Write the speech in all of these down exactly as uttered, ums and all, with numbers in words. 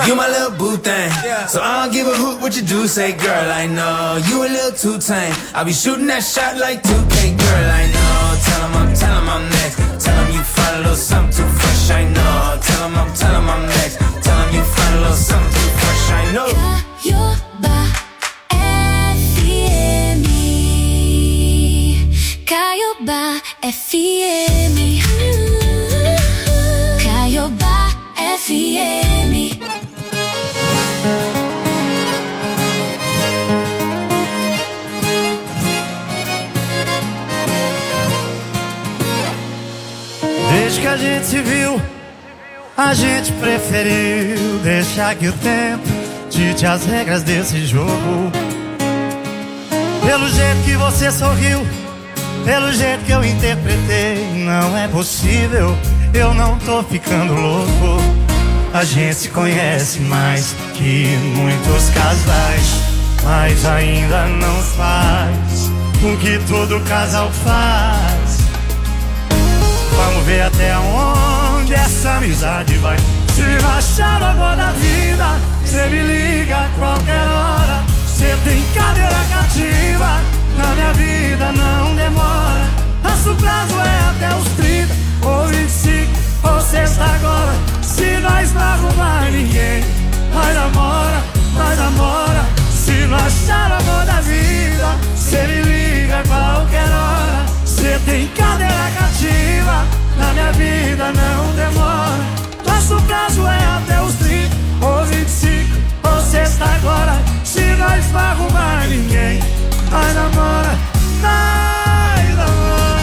You my little boo thing. So I don't give a hoot what you do, say girl, I know. You a little too tame. I'll be shooting that shot like two K, girl, I know. Tell him I'm, tell him I'm next. Tell him you find a little something too fresh, I know. Tell him I'm, tell him I'm next. Tell him you find a little something too fresh, I know. Caiobá F M. Caiobá F M. Caiobá F M. Desde que a gente se viu, a gente preferiu deixar que o tempo dite as regras desse jogo. Pelo jeito que você sorriu, pelo jeito que eu interpretei, não é possível, eu não tô ficando louco. A gente se conhece mais que muitos casais, mas ainda não faz o que todo casal faz. Vamos ver até onde essa amizade vai. Se não achar o amor da vida, cê me liga a qualquer hora. Cê tem cadeira cativa, na minha vida não demora. Nosso prazo é até os trinta, ou vinte e cinco, ou sexta agora. Se nós não arrumar ninguém, nós namora, nós namora. Se não achar o amor da vida, cê me liga a qualquer hora. Cê tem cadeira cativa, na minha vida não demora. Nosso prazo é até os trinta, ou vinte e cinco, ou sexta agora. Se nós não arrumar ninguém, nós namora, nós namora.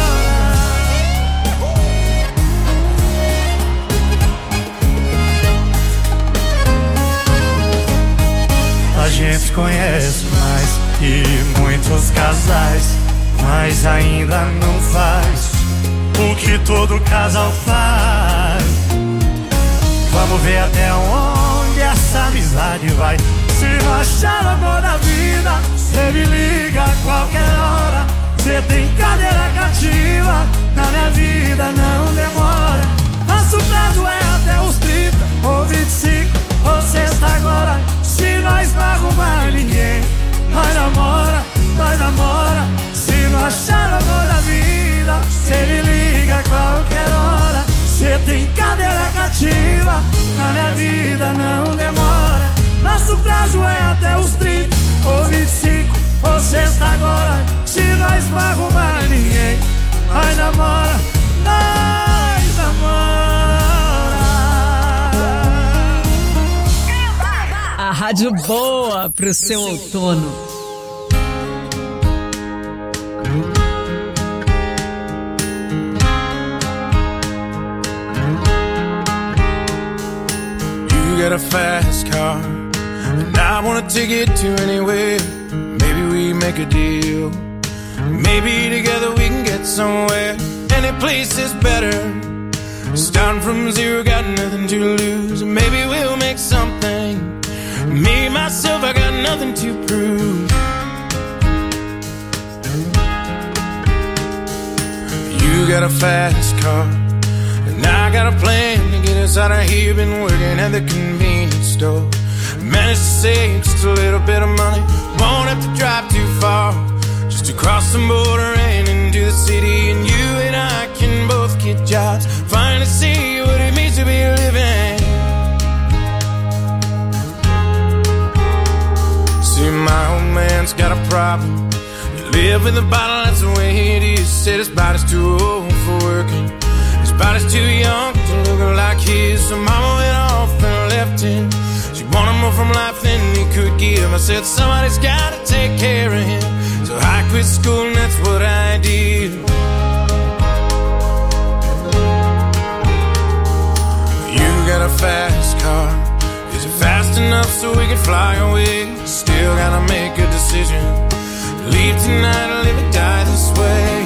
A gente se conhece mais que muitos casais, mas ainda não faz o que todo casal faz. Vamos ver até onde essa amizade vai. Se não achar o amor da vida, cê me liga a qualquer hora. Cê tem cadeira cativa, na minha vida não demora. Nosso prazo é até os trinta, ou vinte e cinco, ou sexta agora. Se nós não arrumar ninguém, nós namora, nós namora. Se não achar o amor da vida, cê me liga a qualquer hora. Cê tem cadeira cativa, na minha vida não demora. Nosso prazo é até os trinta, ou vinte e cinco, ou sexta agora. Se nós não arrumar ninguém, nós namora, nós namora. A rádio boa pro seu outono. You got a fast car, and I wanna take it to anywhere. Maybe we make a deal. Maybe together we can get somewhere. Any place is better. Starting from zero, got nothing to lose. Maybe we'll make something. Me, myself, I got nothing to prove. You got a fast car, and I got a plan to get us out of here. Been working at the convenience store. Managed to save just a little bit of money. Won't have to drive too far, just to cross the border and into the city. And you and I can both get jobs, finally see what it means to be living. See, my old man's got a problem. You live with a bottle, that's the way it is. Said his body's too old for working, his body's too young to look like his. So mama went off and left him. She wanted more from life than he could give. I said somebody's gotta take care of him. So I quit school and that's what I did. You got a fast car, is it fast enough so we can fly away? Still gotta make a decision. Leave tonight or live or die this way.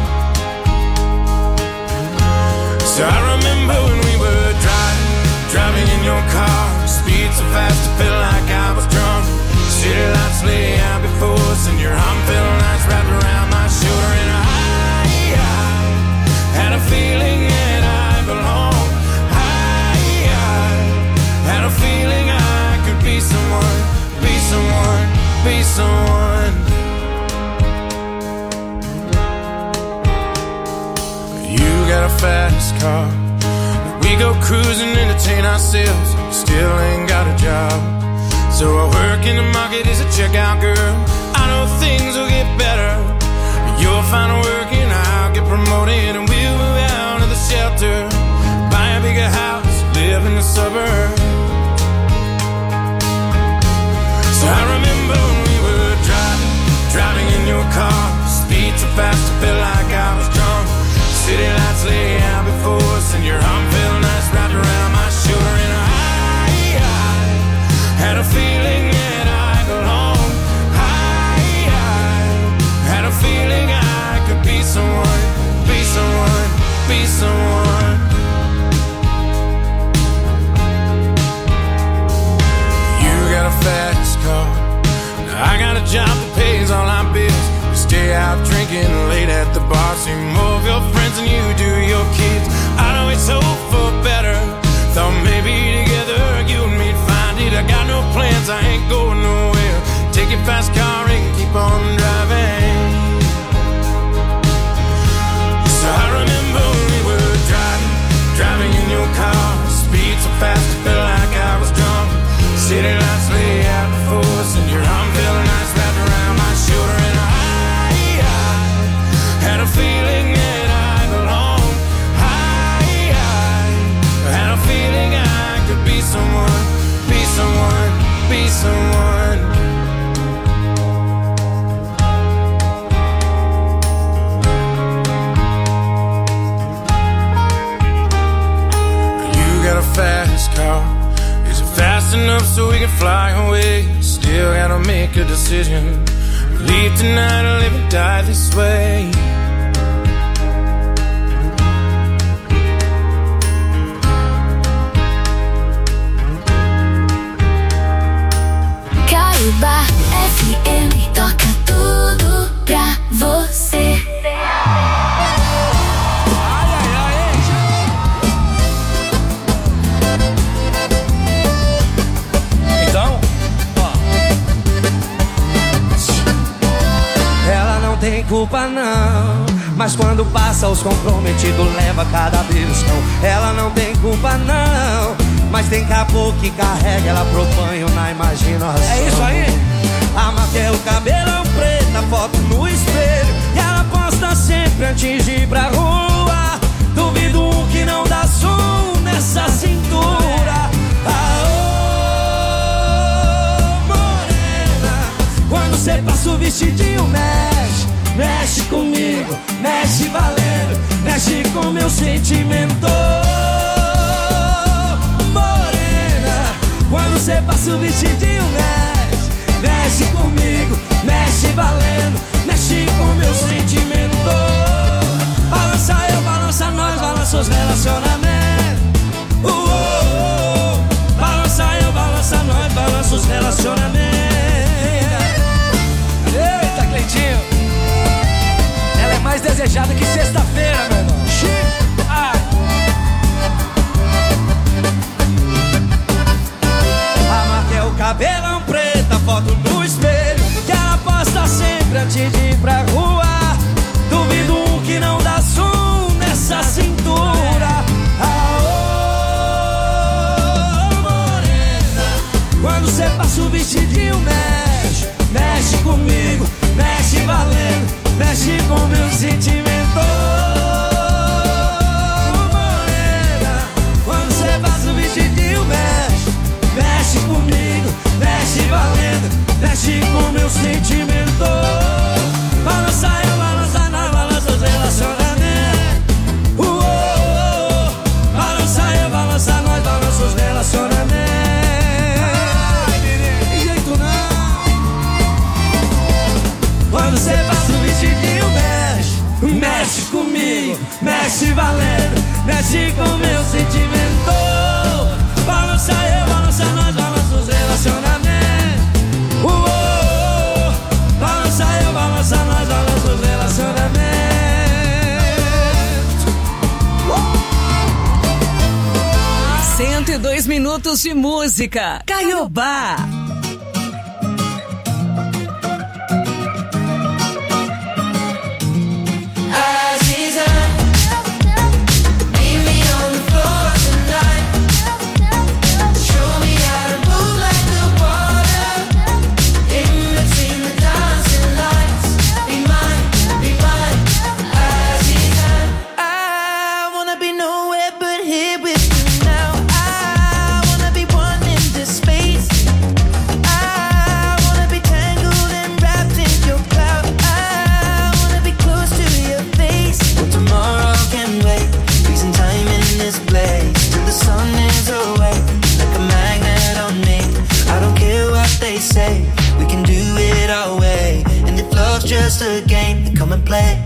So I remember when we were driving, driving in your car. Speed so fast I felt like I was drunk. City lights lay out before us, and your arm felt nice wrapped around my shoulder. And I, I had a feeling that I belonged. I, I had a feeling someone. You got a fast car, we go cruising, entertain ourselves. Still ain't got a job, so I work in the market as a checkout girl. I know things will get better. You'll find work and I'll get promoted, and we'll move out of the shelter, buy a bigger house, live in the suburbs. So I remember when we were driving, driving in your car, speed so fast I felt like I was drunk. City lights lay out before us, and your arm felt nice wrapped around my shoulder. And I, I had a feeling that I belonged. I, I had a feeling I could be someone, be someone, be someone. You got a fast car, I got a job that pays all our bills. We stay out drinking late at the bar, see more of your friends than you do your kids. I know it's hope for better, thought maybe together you and me'd find it. I got no plans, I ain't going nowhere. Take your fast car and keep on driving. So I remember when we were driving, driving in your car, speed so fast I felt like I was drunk. City lights lay out before us, and your arm felt nice wrapped around my shoulder. And I, I had a feeling that I belonged. I, I had a feeling I could be someone, be someone, be someone. You got a fast car, fast enough so we can fly away. Still gotta make a decision, leave tonight or live and die this way. Caiobá F M toca tudo pra você. Tem culpa não, mas quando passa os comprometidos leva cada vez não. Ela não tem culpa não, mas tem caboclo que carrega ela pro banho na imaginação. É isso aí. A Matel, cabelão preto, a foto no espelho, e ela posta sempre antes de ir pra rua. Duvido que não dá som nessa cintura. Aô, morena, quando cê passa o vestidinho mexe, mexe comigo, mexe valendo, mexe com meu sentimento. Morena, quando cê passa o vestidinho mexe, mexe comigo, mexe valendo, mexe com meu sentimento. Balança eu, balança nós, balança os relacionamentos. Uh, uh, uh. Balança eu, balança nós, balança os relacionamentos. Eita, Cleitinho, ela é mais desejada que sexta-feira, meu irmão. Ah. A Matel, cabelão preto, a foto no espelho, que ela posta sempre antes de ir pra rua. Duvido um que não dá som nessa cintura. Aô, morena, quando cê passa o vestidinho mexe, mexe comigo, mexe valendo, mexe com meu sentimento. Morena, quando cê passa o vestidinho mexe, mexe comigo, mexe valendo, mexe com meu sentimento. Balança eu, balança nós, balança os relacionamentos. Uh, uh, uh. Balança eu, balança nós, balança os relacionamentos. Ai, menino, de jeito não. Quando cê passa o vestidinho mexe, mexe comigo, mexe valendo, mexe com meu sentimento. Balança eu, balança nós, balança os relacionamentos. Uh, uh, uh. Balança eu, balança nós, balança os relacionamentos. cento e dois minutos de música. Caiobá. and play.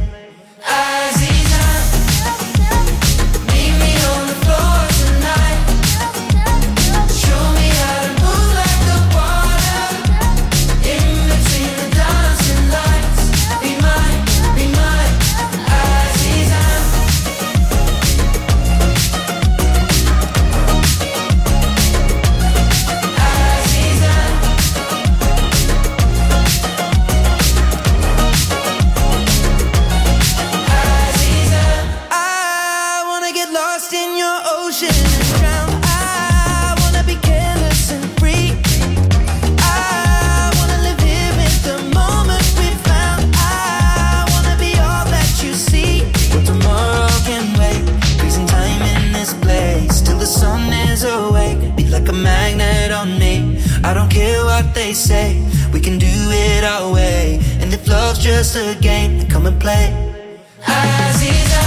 They say we can do it our way, and if love's just a game, then come and play. Aziza,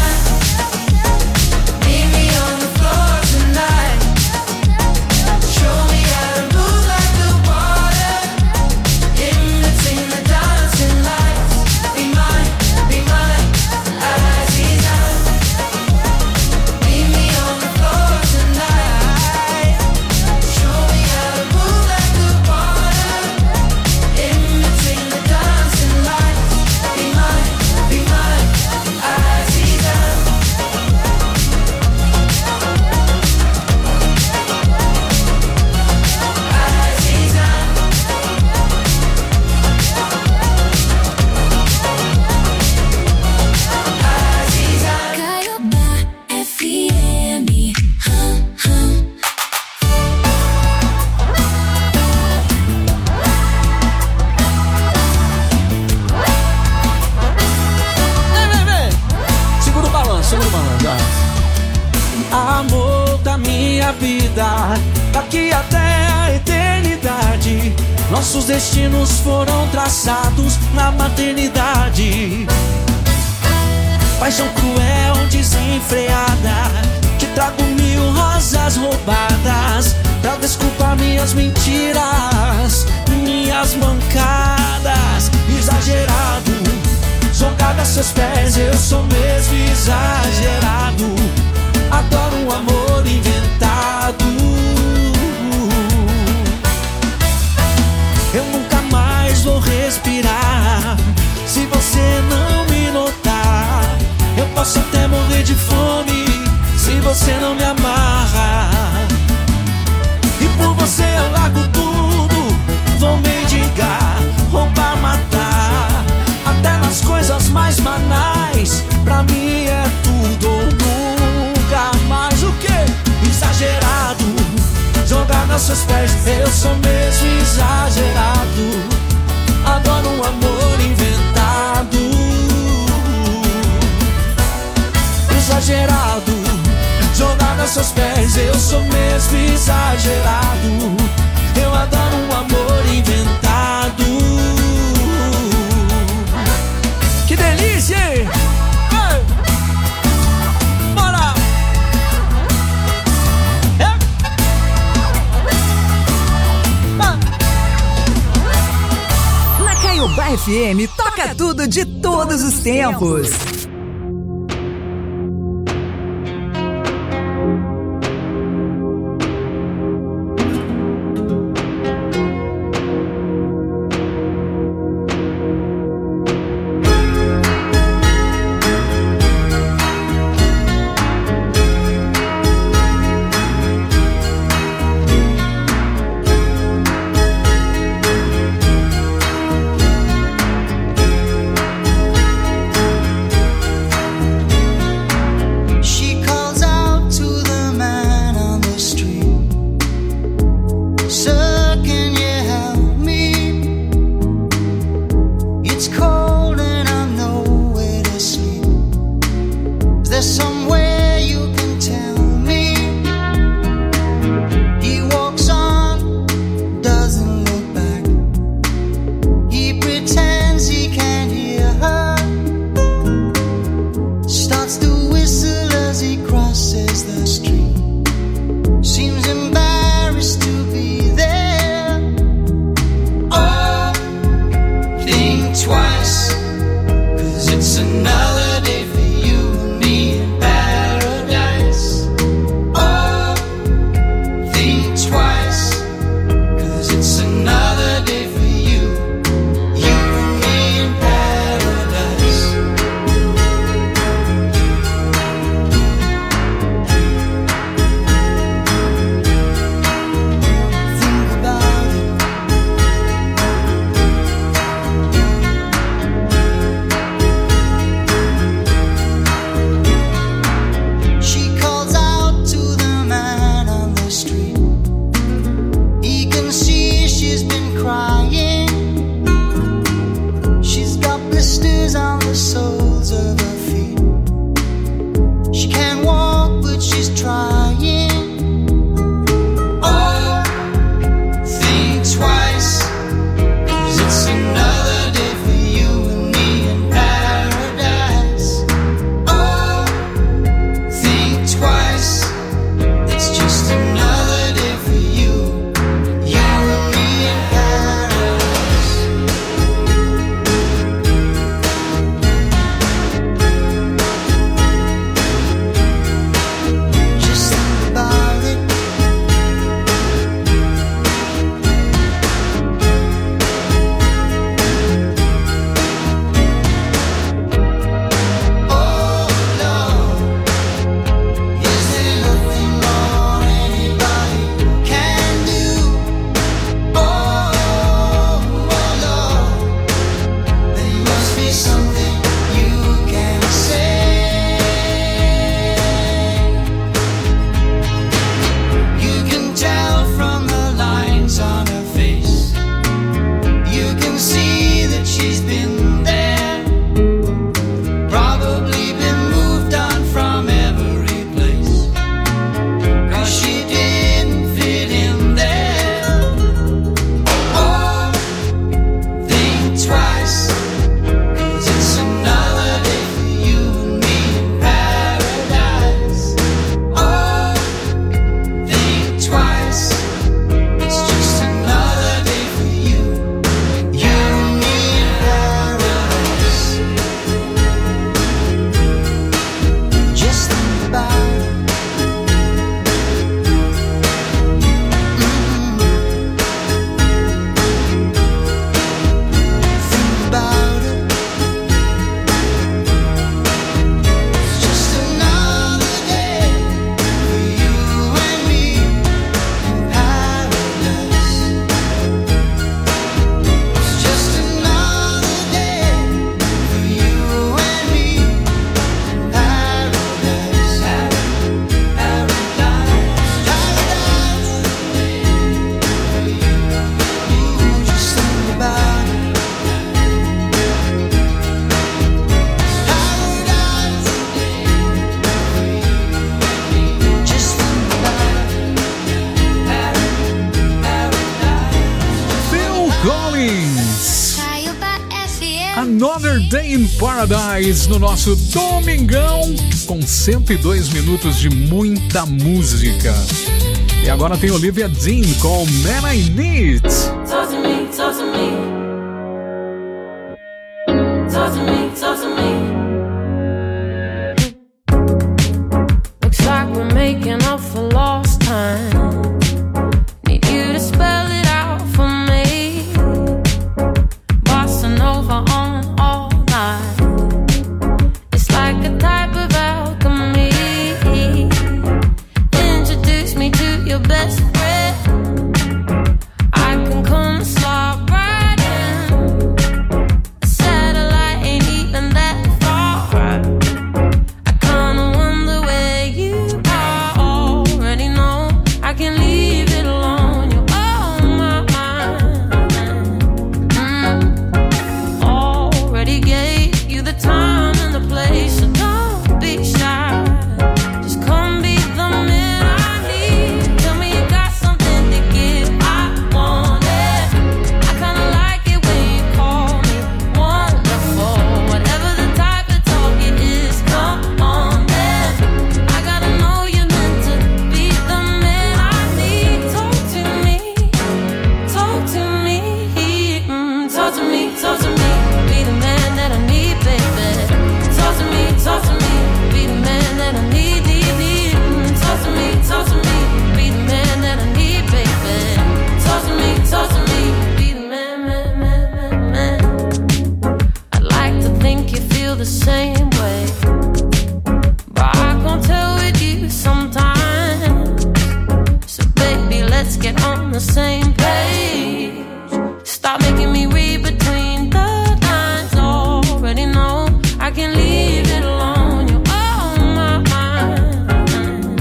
meet me on the floor tonight. Show me how to move like the water in between the dancing lights. Be mine, be mine, Aziza. Meet me on the floor tonight. Show me how to move like the water in between the dancing lights. Be mine, be mine, Aziza. Aziza. Aziza. Caiobá F M. Hum, hum. Vem, vem, vem. Segura o balanço, segura o balanço. ó. Amor da minha vida, daqui até a eternidade. Nossos destinos foram traçados na maternidade. Paixão cruel, desenfreada. Te trago mil rosas roubadas pra desculpar minhas mentiras, minhas mancadas. Exagerado, jogado a seus pés, eu sou mesmo exagerado. Adoro um amor inventado. Eu nunca mais vou respirar se você não me notar. Eu posso até morrer de fome se você não me amarra. E por você eu largo tudo, vou mendigar, roubar, matar. Até nas coisas mais banais, pra mim é tudo ou nunca mais. O quê? Exagerado, jogado aos seus pés, eu sou mesmo exagerado. Adoro um amor inventado. Exagerado, jogado aos seus pés, eu sou mesmo exagerado. Eu adoro um amor inventado. Que delícia, hein? Ei! Bora! É! Ah! Na Caiobá F M, toca tudo de todos os tempos. Seems embarrassed to be there. Another Day in Paradise no nosso domingão, com cento e dois minutos de muita música. E agora tem Olivia Dean com Man I Need. Talk to me, talk to me. Talk to me, talk to me. Looks like we're making up for lost time. Need you to spell it out for me. Bossa Nova on all night. It's like a type of alchemy. Introduce me to your best friend. I can come and slide right in. A satellite ain't even that far. I kinda wonder where you are. Already know I can leave it alone. You're on my mind. Mm. Already gave you the time and the place, so don't be shy. Just come be the man I need. Tell me you got something to give. I want it. I kinda like it when you call me wonderful. Whatever the type of talk it is, come on then. I gotta know you're meant to be the man I need. Talk to me, talk to me, mm, talk to me, talk to me. Be the man that I need, baby. Talk to me, talk to me. Be the man that I need, need, need. Mm, talk to me, talk to me. Be the man that I need, baby. Talk to me, talk to me. Be the man, man, man, man, man. I'd like to think you feel the same way, but I can't tell with you sometimes. So baby, let's get on the same page. Stop making me read between the lines. Already know I can leave it alone. You're on my mind.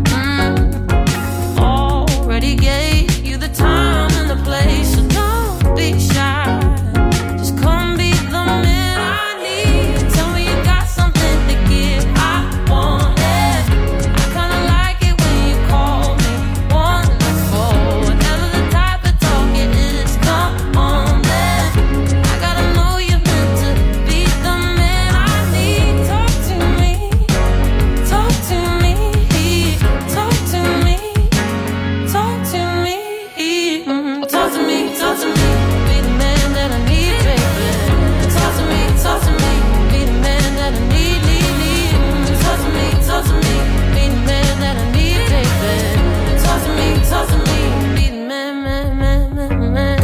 Mm. Already gave you the time and the place, so don't be shy. Just come be the man I need. Tell me you got something to give. I want it. I kinda like it when you call me wonderful. Whatever the type of talk it is, come on then. I gotta know you're meant to be the man I need. Talk to me, talk to me, talk to me, talk to me, mm, talk to me, talk to me. Be the man that I need, baby. Talk to me, talk to me. Be the man that I need, need, need. Mm, talk to me, talk to me. Be the man that I need, baby. Talk to me, talk to me. Be the man, man, man, man, man.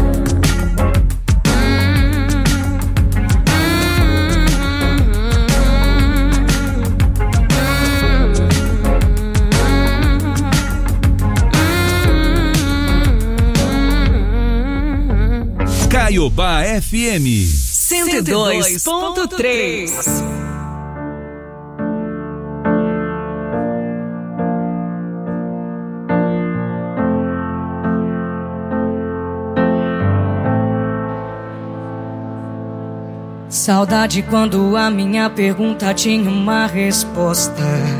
Caiobá F M. cento e dois ponto três. Saudade quando a minha pergunta tinha uma resposta.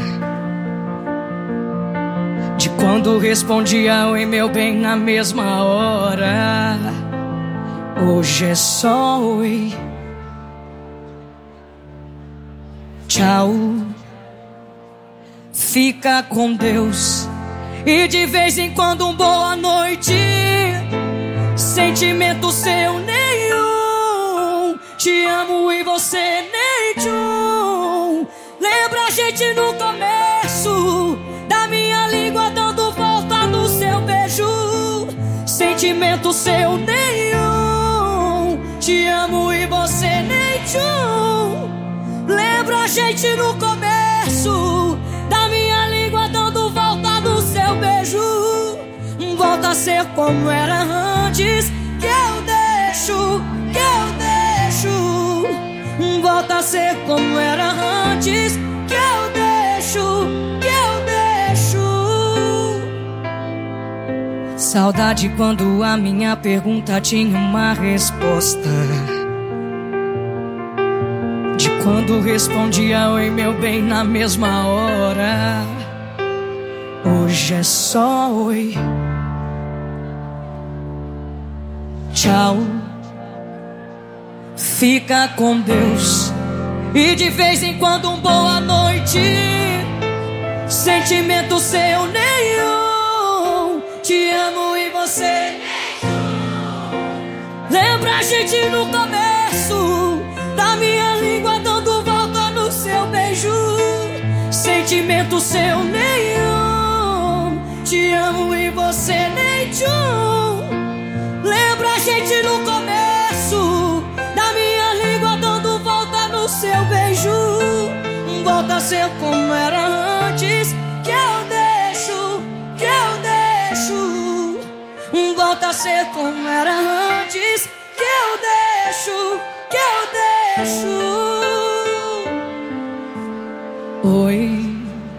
De quando respondia oi meu bem na mesma hora. Hoje é só oi, tchau, fica com Deus. E de vez em quando um boa noite. Sentimento seu nenhum. Te amo e você nem tchum. Lembra a gente no começo da minha língua dando volta no seu beijo. Sentimento seu nenhum. Te amo e você nem tchum. Lembra a gente no começo da minha língua dando volta no seu beijo. Volta a ser como era antes. Que eu deixo, que eu deixo. Volta a ser como era antes. Que eu deixo, que eu deixo. Saudade quando a minha pergunta tinha uma resposta. De quando respondia oi meu bem na mesma hora. Hoje é só oi, tchau, fica com Deus. E de vez em quando um boa noite. Sentimento seu nenhum. Te amo e você. Lembra a gente no começo da minha língua dando volta no seu beijo. Sentimento seu nenhum. Te amo e você nem tchum. Lembra a gente no começo da minha língua dando volta no seu beijo. Volta a ser como era antes. Que eu deixo, que eu deixo. Volta a ser como era antes. Que eu deixo, que eu deixo. Oi.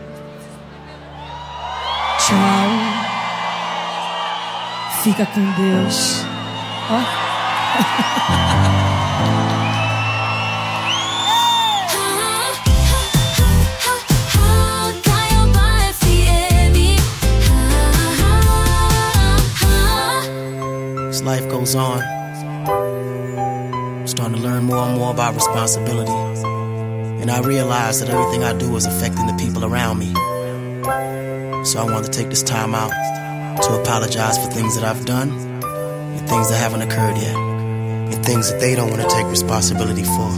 Tchau. Fica com Deus. Ó. As life goes on, I'm starting to learn more and more about responsibility. And I realize that everything I do is affecting the people around me. So I want to take this time out to apologize for things that I've done and things that haven't occurred yet, and things that they don't want to take responsibility for.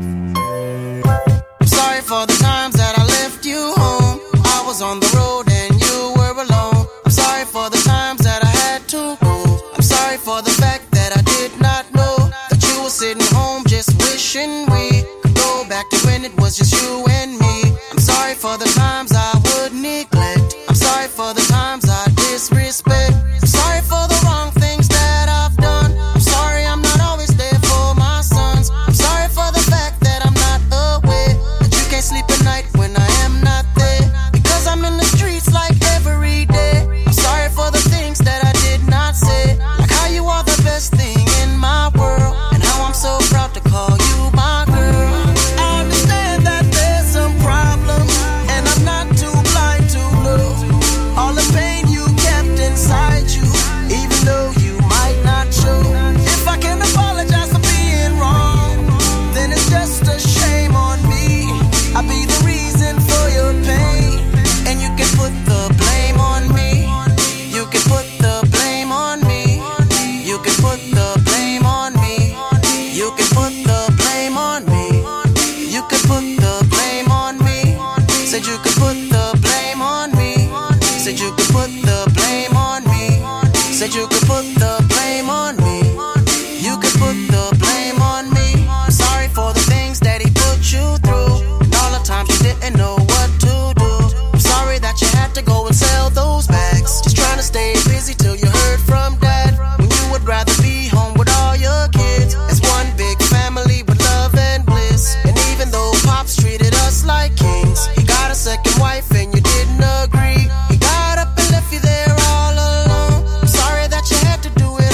I'm sorry for the times that I left you home. I was on the road and you were alone. I'm sorry for the times that I had to go. I'm sorry for the fact that I did not know that you were sitting home just wishing we could go back to when it was just you and me. I'm sorry for the times I would neglect. I'm sorry for the times I disrespect. I'm sorry for the wrong things that I've done. I'm sorry I'm not always there for my sons. I'm sorry for the fact that I'm not aware that you can't sleep at night when I am not there, because I'm in the streets like every day. I'm sorry for the things that I did not say, like how you are the best thing in my world, and how I'm so proud to call you my girl. I understand that there's some problems, and I'm not too blind to know all the pain you kept inside you, even though you might not show. If I can apologize for being wrong, then it's just a shame on me. I'll be the reason for your pain, and you can put the blame on me. You can put the blame on me. You can put the blame on me. You can put the blame on me. You can put the blame on me. Said you could put the blame on me. Said you could put the blame on me. Said you could put the blame on me. You could put the blame on me. I'm sorry for the things that he put you through, and all the times you didn't know what to do. I'm sorry that you had to go and sell those bags, just trying to stay busy till you heard from dad, when you would rather be home with all your kids as one big family with love and bliss. And even though Pops treated us like kings, he got a second wife and you didn't agree. He got up and left you there all alone. I'm sorry that you had to do it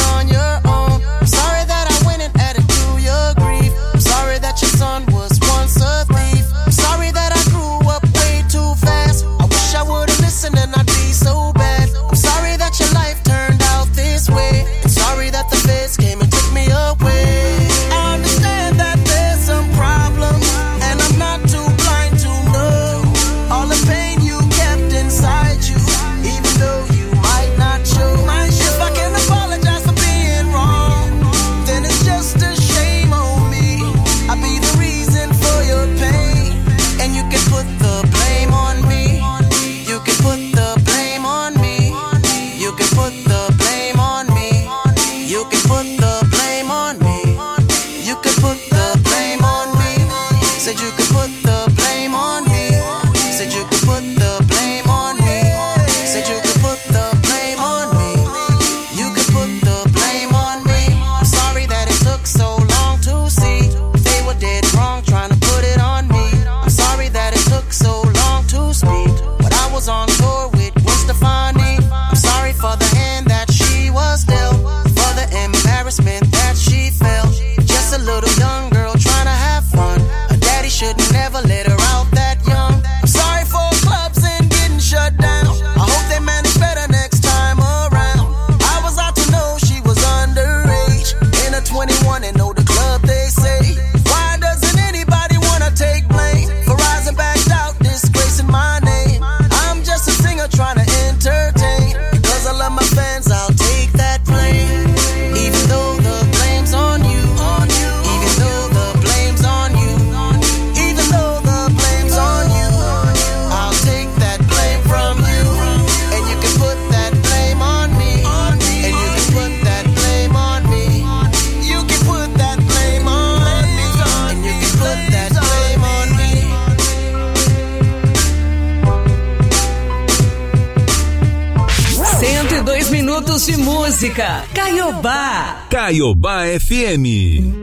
música. Caiobá. Caiobá F M.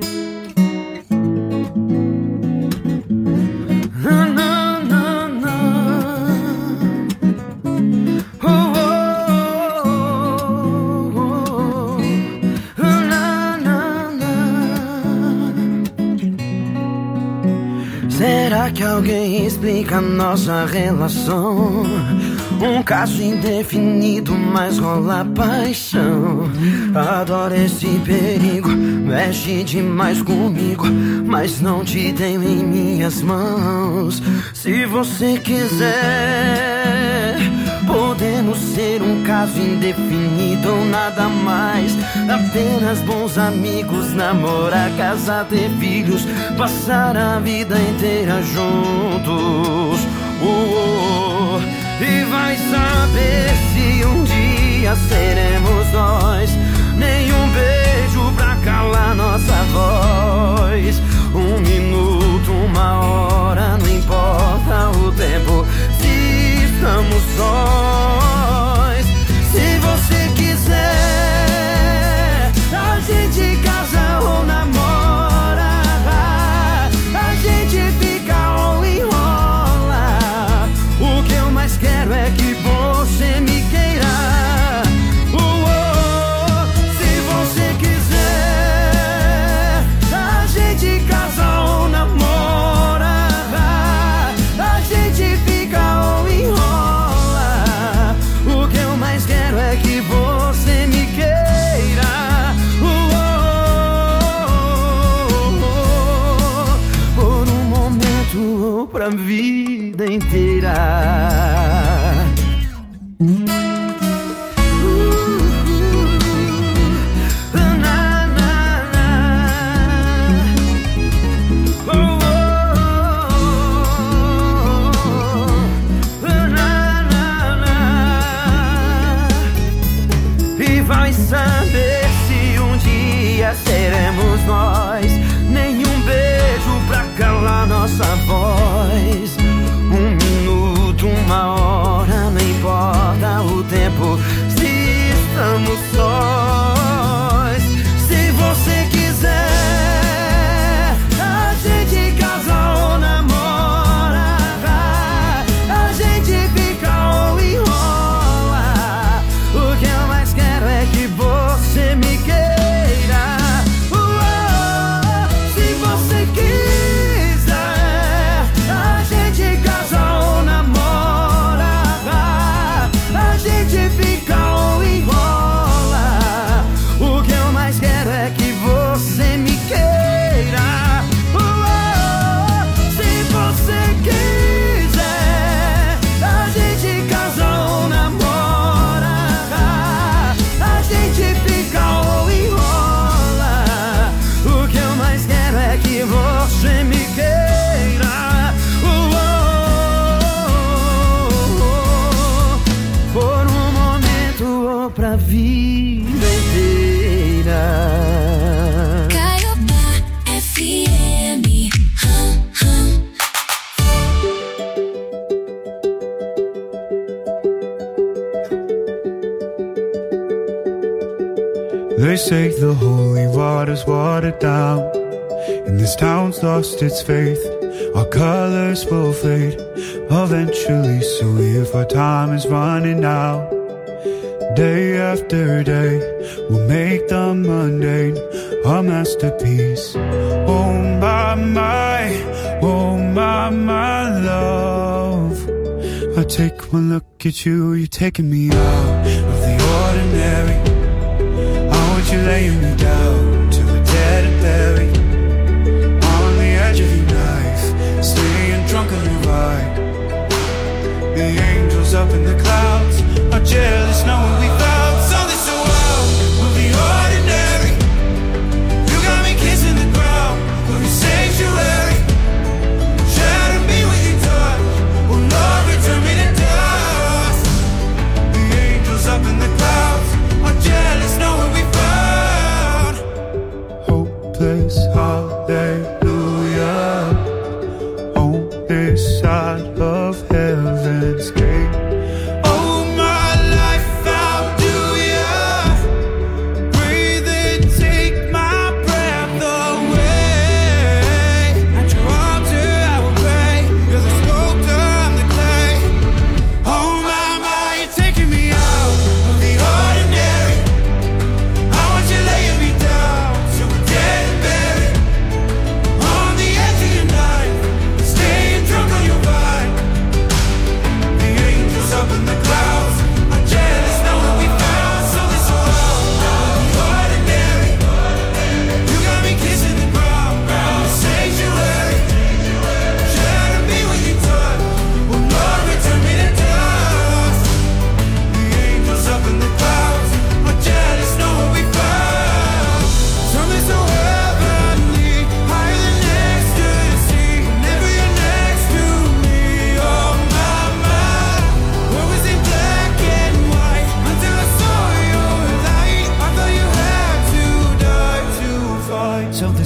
Será que alguém explica nossa relação? Um caso indefinido, mas rola paixão. Adoro esse perigo, mexe demais comigo, mas não te tenho em minhas mãos. Se você quiser, podemos ser um caso indefinido ou nada mais. Apenas bons amigos, namorar, casar, ter filhos, passar a vida inteira juntos. Oh, oh, e vai saber se um dia seremos nós. Nenhum beijo pra calar nossa voz. Um minuto, uma hora, não importa o tempo, se estamos sós. Se você quiser, a gente casa ou namora, a gente fica ou enrola. O que eu mais quero é que você me queira. Uh, oh, se você quiser, a gente casa ou namora, a gente fica ou enrola. O que eu mais quero é que você me queira. Uh, oh, por um momento ou pra vida inteira. E vai saber se um dia seremos nós. Nenhum beijo pra calar nossa voz. Um minuto, uma hora, não importa o tempo, se estamos sós. Se você quiser, a gente casa ou namora, a gente fica ou enrola. O que eu mais quero é que você me queira. Uh, oh, se você quiser, a gente casa ou namora, a gente fica ou enrola. O que eu mais quero é que você me queira. Uh, oh, se você quiser, a gente casa ou namora, a gente fica ou enrola. O que eu mais quero é que você me queira. Uh, oh, por um momento ou pra vida inteira. Caiobá F M. Hum, hum. They say the holy water's watered down, and this town's lost its faith. Our colors will fade eventually, so if our time is running out, day after day, we'll make the mundane a masterpiece. Oh my, my, oh my, my love, I take one look at you, you're taking me out of the ordinary. You're laying me down to a dead and buried on the edge of your knife, staying drunk on your ride. The angels up in the clouds are jealous knowing we found something so wild of the ordinary. You got me kissing the ground of your sanctuary. Shatter me with your touch, oh Lord, return me to dust. The angels up in the clouds are jealous knowing we found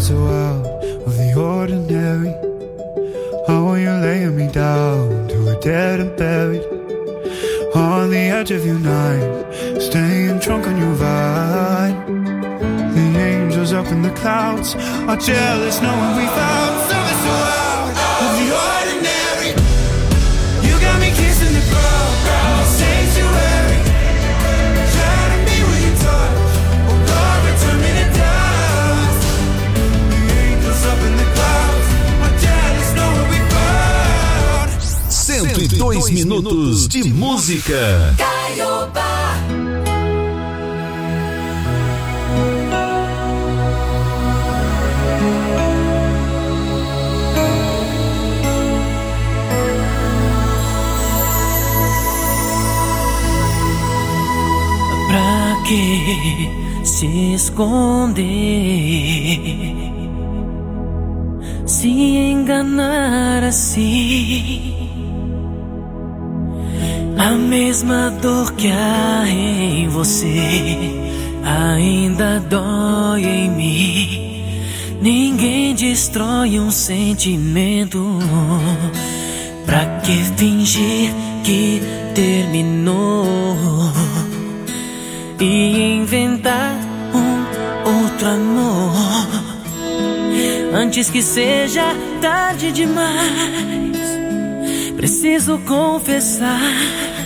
so out of the ordinary. How are you laying me down to a dead and buried? On the edge of your night, staying drunk on your vine. The angels up in the clouds are jealous knowing we found something so out of the ordinary. You got me kissing the ground, the sanctuary. Trying to be where you touch, oh God, return me to dust. The angels up in the clouds are jealous knowing we found. cento e dois minutos de música. Caiobá. Pra que se esconder, se enganar assim? A mesma dor que há em você ainda dói em mim. Ninguém destrói um sentimento. Pra que fingir que terminou e inventar um outro amor antes que seja tarde demais? Preciso confessar,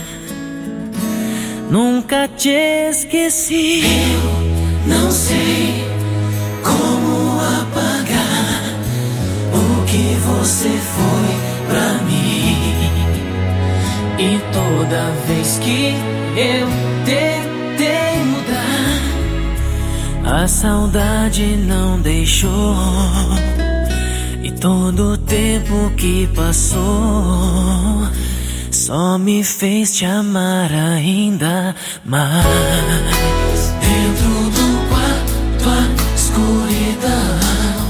nunca te esqueci. Eu não sei como apagar o que você foi pra mim. E toda vez que eu tentei mudar, a saudade não deixou. E todo o tempo que passou só me fez te amar ainda mais. Dentro do quarto a escuridão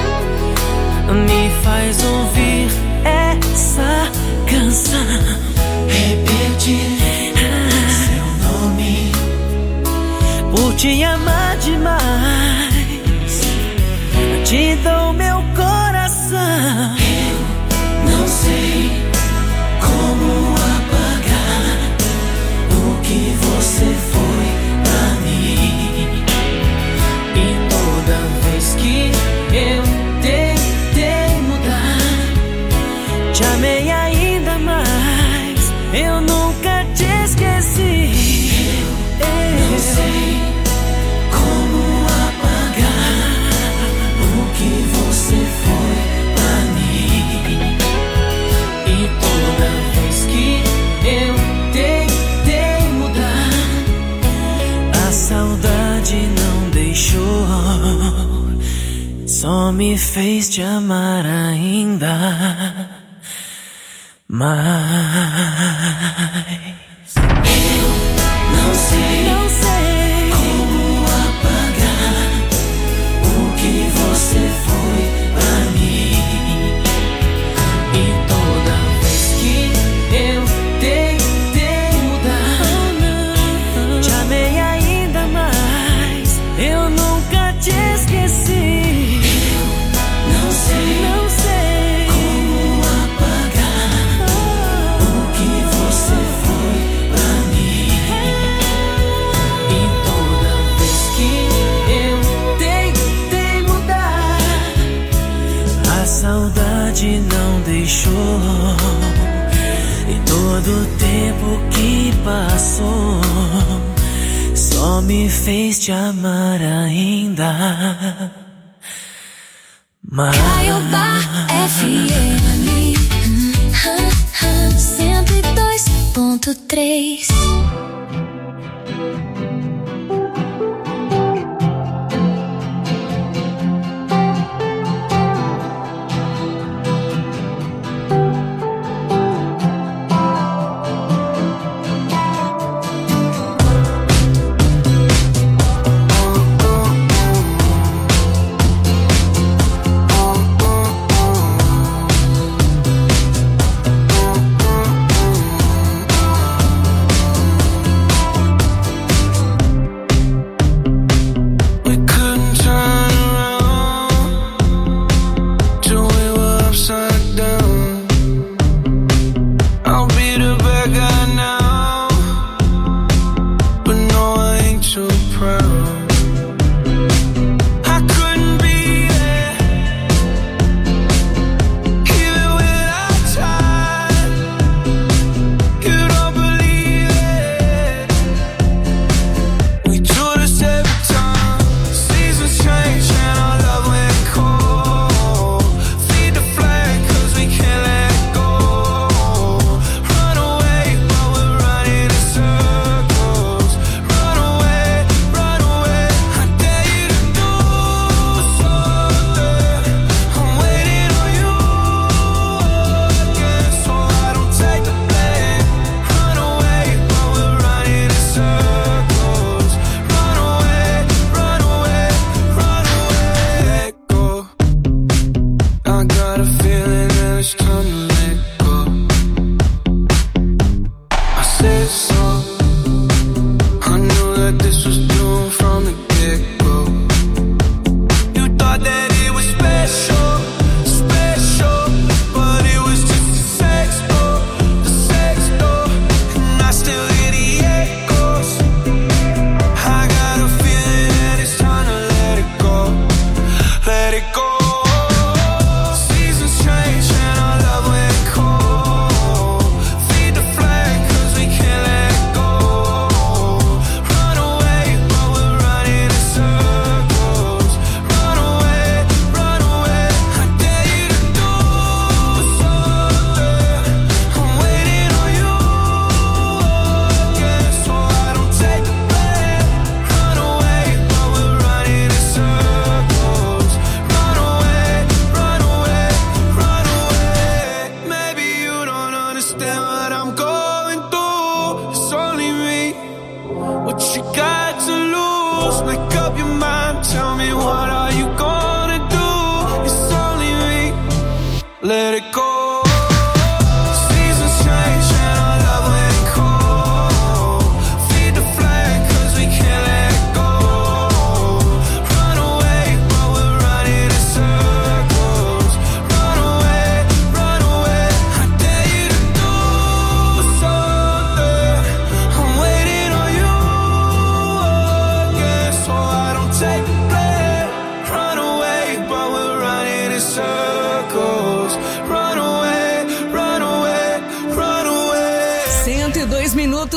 me faz ouvir essa canção, repetir seu nome, por te amar demais, te dou meu coração. Eu não sei como apagar o que você foi pra mim. E toda vez que eu tentei mudar, te amei ainda mais. Eu nunca te esqueci. Eu, eu não sei como apagar o que você foi pra mim. E toda vez que eu tentei mudar, a saudade não deixou, só me fez te amar ainda mais. Eu não sei, não sei como apagar o que você foi pra mim. E toda vez que eu tentei mudar, te amei ainda mais. Eu nunca te esqueci. Eu não sei, não sei como apagar o que você foi pra mim. E toda vez que eu tentei mudar, a saudade não deixou. E todo o tempo que passou só me fez te amar ainda mais. Caiobá F M cento e dois ponto três.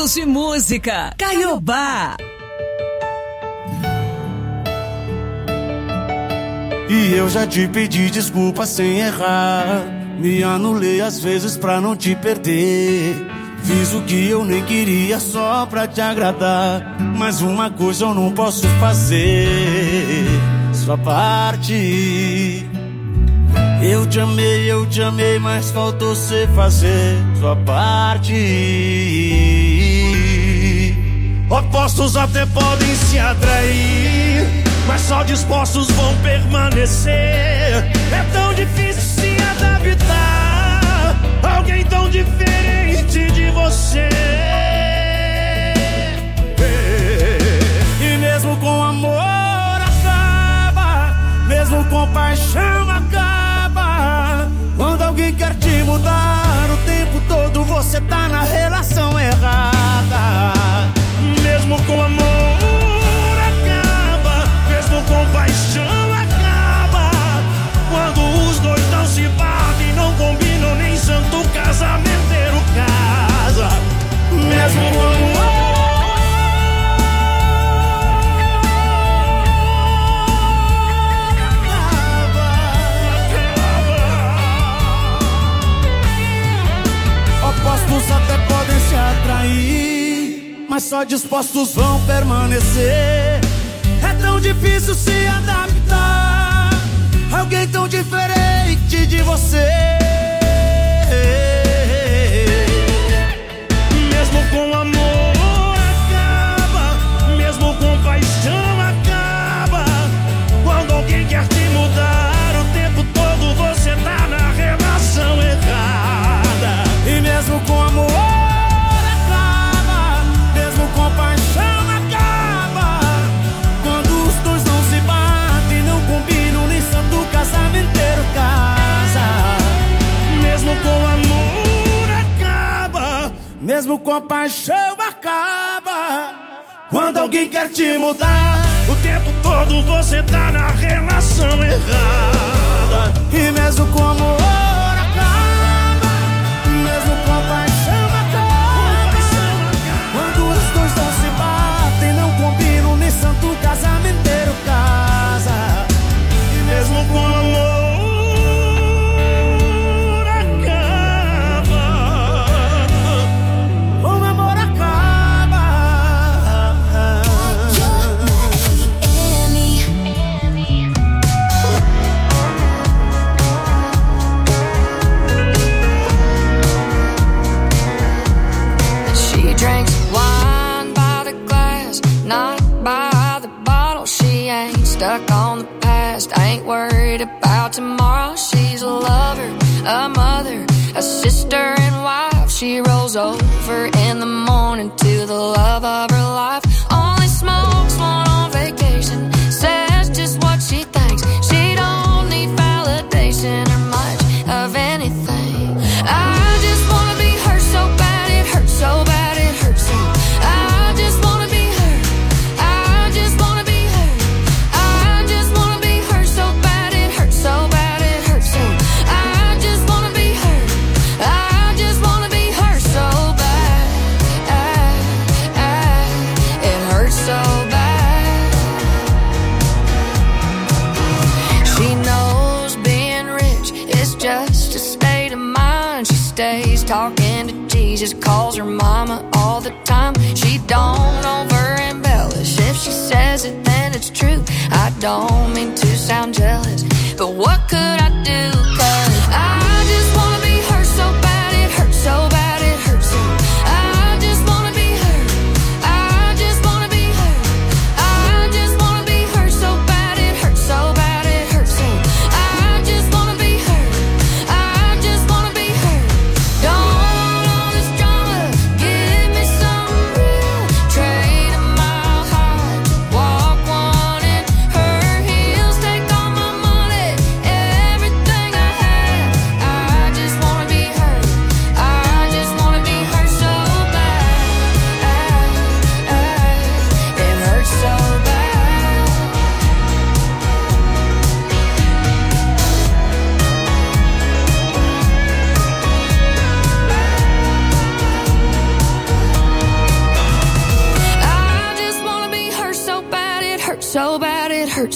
minutos de música. Caiobá. E eu já te pedi desculpa sem errar. Me anulei às vezes pra não te perder. Fiz o que eu nem queria só pra te agradar. Mas uma coisa eu não posso fazer: sua parte. Eu te amei, eu te amei, mas faltou cê fazer sua parte. Opostos até podem se atrair, mas só dispostos vão permanecer. É tão difícil se adaptar a alguém tão diferente de você. E mesmo com amor acaba, mesmo com paixão acaba. Quando alguém quer te mudar o tempo todo, você tá na relação errada. Mesmo com amor acaba, mesmo com paixão acaba. Quando os dois não se batem, não combinam, nem santo casamenteiro casa. Mesmo com amor opostos até podem se atrair, mas só dispostos vão permanecer. É tão difícil se adaptar a alguém tão diferente de você. Mesmo com amor acaba, mesmo com paixão acaba. Quando alguém quer te mudar o tempo todo, você tá na relação errada. E mesmo com amor acaba, mesmo com paixão acaba. Quando os dois não se batem, não combinam, nem santo casamenteiro casa. Mesmo com amor acaba, mesmo com paixão acaba. Quando alguém quer te mudar o tempo todo, você tá na relação errada. E mesmo com amor mesmo com paixão acaba. Quando os dois não se batem, não combinam, nem santo casamenteiro casa. E mesmo com amor acaba, o amor acaba. Drinks wine by the glass, not by the bottle. She ain't stuck on the past, ain't worried about tomorrow. She's a lover, a mother, a sister and wife. She rolls over in the morning to the love of her life. Only smokes one on vacation, says just what she thinks. She don't need validation or much of anything. I just wanna be her so bad, it hurts so bad. Talking to Jesus, calls her mama all the time. She don't over embellish. If she says it, then it's true. I don't mean to sound jealous, but what could I do? 'Cause I just wanna be her so bad, it hurts so bad, it hurts so. I just wanna be her. I just wanna be her. I just wanna be her so bad, it hurts so bad, it hurts so. I just wanna be her. I just wanna be her. Don't want all this drama, give me some real. Trade a mile high, walk one in her heels. Take all my money, everything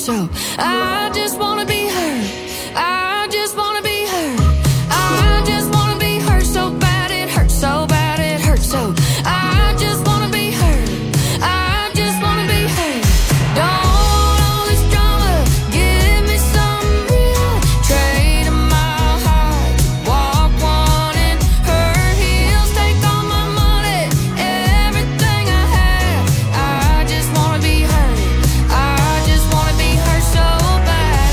so. I just wanna be her. I just wanna be her. I just wanna be her so bad it hurts so bad it hurts so. I just wanna be her. I just wanna be her. Don't want all this drama. Give me some real. Trade my heart. Walk one in her heels. Take all my money. Everything I have. I just wanna be her. I just wanna be her so bad.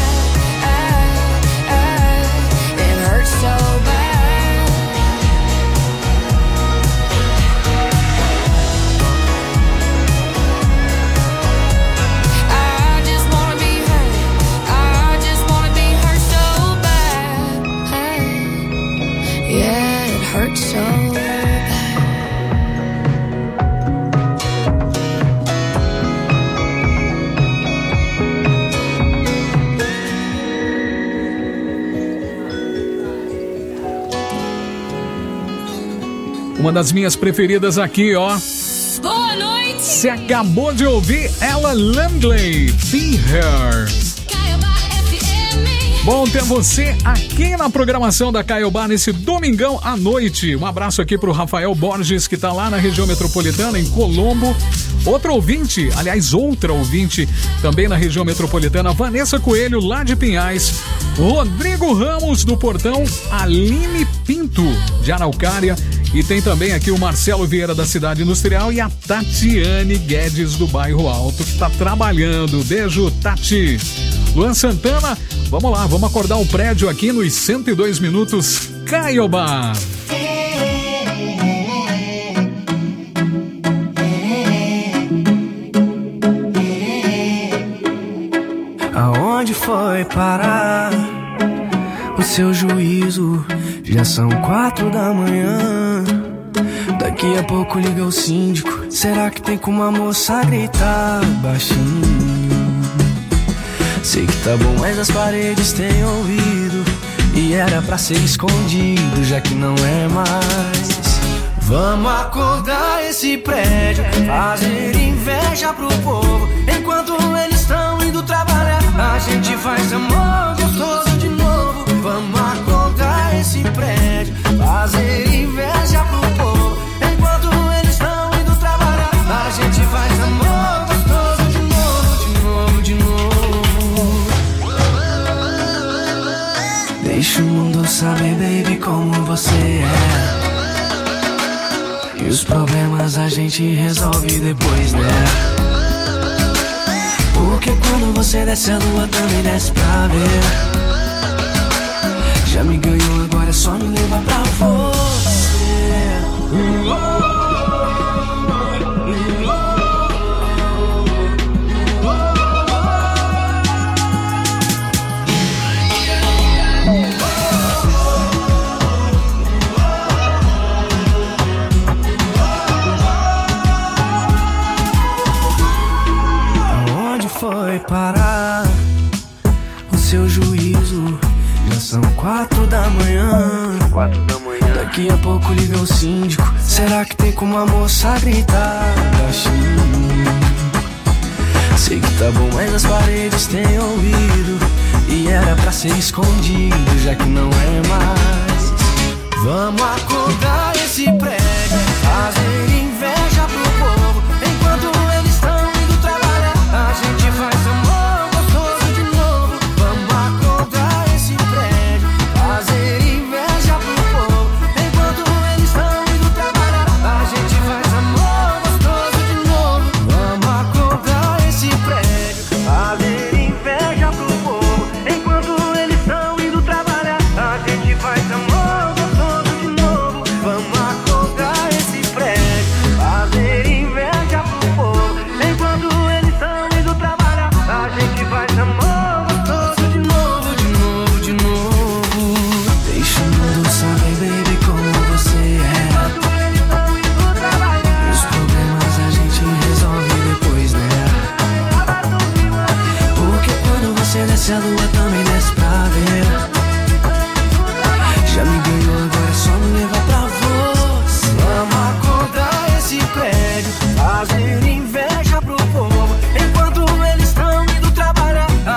It hurts so bad. I just wanna be her. I just wanna be her so bad. Yeah, it hurts so bad. Uma das minhas preferidas aqui, ó. Boa noite. Você acabou de ouvir Ella Langley, Be Her. Bom ter você aqui na programação da Caiobá nesse domingão à noite. Um abraço aqui pro Rafael Borges, que tá lá na região metropolitana, em Colombo. Outro ouvinte, aliás, outra ouvinte, também na região metropolitana, Vanessa Coelho, lá de Pinhais. Rodrigo Ramos, do Portão, Aline Pinto, de Araucária. E tem também aqui o Marcelo Vieira, da Cidade Industrial, e a Tatiane Guedes, do Bairro Alto, que tá trabalhando. Beijo, Tati. Luan Santana, vamos lá, vamos acordar o prédio aqui nos cento e dois minutos Caiobá. Aonde foi parar o seu juízo? Já são quatro da manhã. Daqui a pouco liga o síndico. Será que tem como a moça gritar baixinho? Sei que tá bom, mas as paredes têm ouvido. E era pra ser escondido, já que não é mais. Vamos acordar esse prédio, fazer inveja pro povo. Enquanto eles estão indo trabalhar, a gente faz amor gostoso de novo. Vamos acordar esse prédio, fazer inveja pro povo. Enquanto eles estão indo trabalhar, a gente faz amor gostoso de novo, de novo, de novo. Deixa o mundo saber, baby, como você é. E os problemas a gente resolve depois, né? Porque quando você desce a lua também desce pra ver. Já me ganhou, agora é só me levar pra você. Foi parar o seu juízo? Já são quatro da manhã. Quatro da manhã. Daqui a pouco liga o síndico. Será que tem como a moça gritar baixinho? Sei que tá bom, mas as paredes têm ouvido. E era pra ser escondido, já que não é mais. Vamos acordar esse prédio, fazer inveja pro povo. Enquanto eles estão indo trabalhar, a gente faz amor gostoso de novo. Vamos acordar esse prédio, fazer inveja pro povo. Enquanto eles estão indo trabalhar, a gente faz amor gostoso de novo. Vamos acordar esse prédio, fazer inveja pro povo. Enquanto eles estão indo trabalhar, a gente faz amor gostoso de novo. Vamos acordar esse prédio, fazer inveja pro povo. Enquanto eles estão indo trabalhar, a gente faz amor gostoso de novo, de novo, de novo. Deixa o mundo saber, baby, como você é. E os problemas a gente resolve depois, né? Porque quando você desce a lua também desce pra ver. Já me ganhou, agora é só me levar pra você. Vamos acordar esse prédio, fazer inveja pro povo. Enquanto eles estão indo trabalhar, a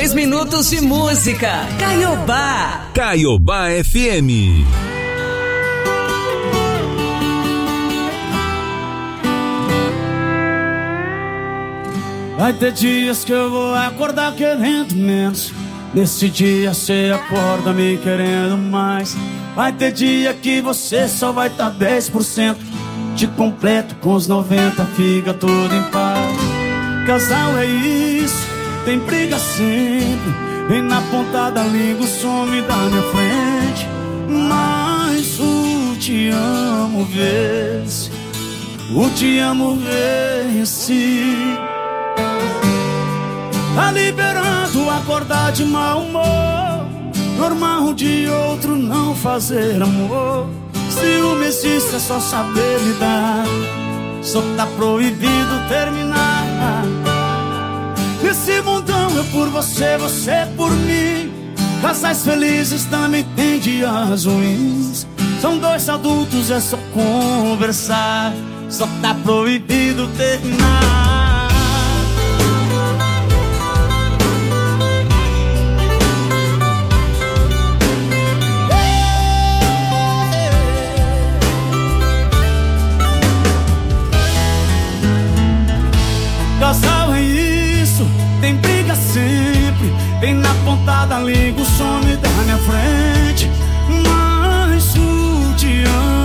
dois minutos de música. Caiobá. Caiobá F M. Vai ter dias que eu vou acordar querendo menos. Nesse dia cê acorda me querendo mais. Vai ter dia que você só vai tá dez por cento. Te completo com os noventa, fica tudo em paz. Casal é isso, tem briga sempre. Vem na ponta da língua, some da minha frente. Mas o te amo vence, o te amo vence. Tá liberando acordar de mau humor. Normal de outro não fazer amor. Ciúme existe, é só saber lidar. Só tá proibido terminar. Nesse mundão eu por você, você por mim. Casais felizes também tem dias ruins. São dois adultos, é só conversar. Só tá proibido terminar. Casal é isso, tem briga sempre. Vem na ponta da língua, some da minha frente. Mas o te amo